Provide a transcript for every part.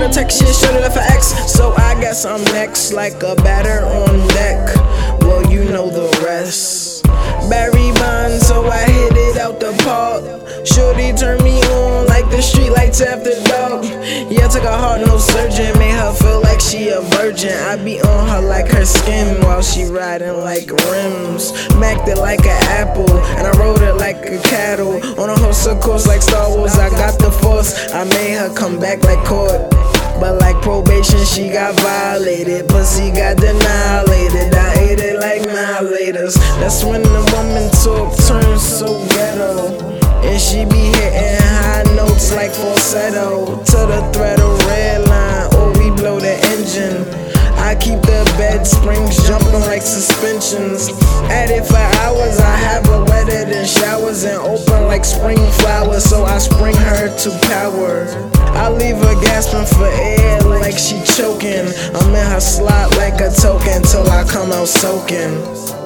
a text, shit, shorty left her ex. So I guess I'm next, like a batter on deck. Well, you know the rest. Barry Bonds, so I hit it out the park. Shorty turned me on like the street lights after dark. Yeah, took a heart, no surgeon, made her feel like she a virgin. I be on her like her skin while she riding like rims. Macked it like an apple, and I rode it like a cattle. On a horse, of course, like Star Wars, I got the force. I made her come back like court. But like probation, she got violated. Pussy got annihilated. I ate it like annihilators. That's when the woman talk turns so ghetto. And she be hitting high notes like falsetto. To the thread of red line, or we blow the engine. I keep the bed springs jumping like suspensions. At it for hours, I have her wetter than showers and open like spring flowers. So I spring her to power. I leave her gasping for air like she choking. I'm in her slot like a token till I come out soaking.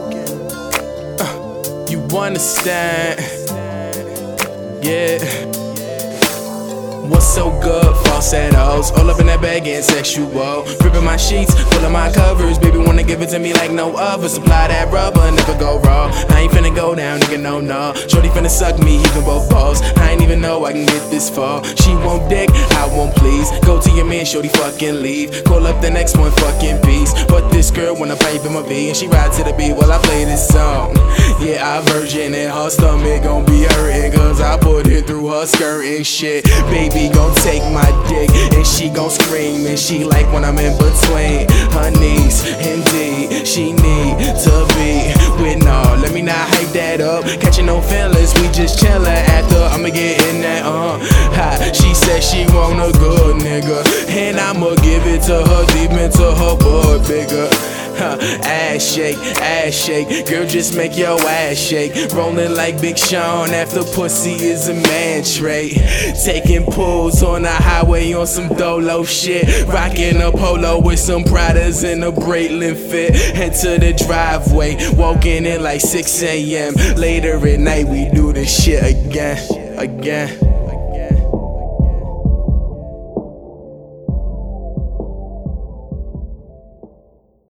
You understand? Yeah. What's so good? Falsettos, all up in that bag getting sexual. Ripping my sheets, pulling my covers. Baby wanna give it to me like no other. Supply that rubber, never go raw. I ain't finna go down, nigga, no. Shorty finna suck me, even both balls. I ain't even know I can get this far. She won't dick, I won't please. Go to your man, shorty fucking leave. Call up the next one, fucking peace. But this girl wanna pipe in my V, and she ride to the beat while I play this song. Yeah, I virgin and her stomach gon' be hurting, cause I put it through her skirt and shit. Baby gon' take my dick and she gon' scream, and she like when I'm in between her knees. Indeed, she need to be with no. Let me not hype that up, catching no feelings, we just chillin' after. I'ma get in that She said she want a good nigga, and I'ma give it to her deep into her butt bigger. Ass shake, girl, just make your ass shake. Rolling like Big Sean after pussy is a man trait. Taking pulls on the highway on some dolo shit. Rocking a polo with some Pradas and a Breitling fit. Enter the driveway, walking in like 6 a.m. Later at night we do this shit again.